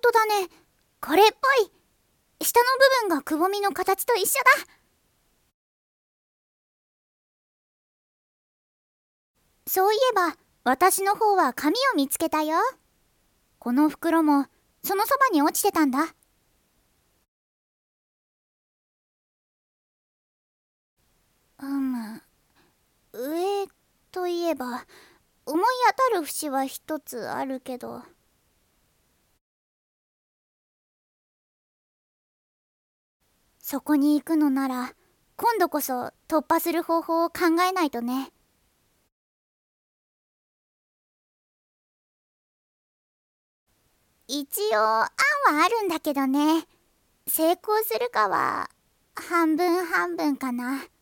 当だね。これっぽい。下の部分がくぼみの形と一緒だ。そういえば私の方は紙を見つけたよ。この袋もそのそばに落ちてたんだ。上といえば思い当たる節は一つあるけど。そこに行くのなら今度こそ突破する方法を考えないとね。一応案はあるんだけどね。成功するかは半分半分かな。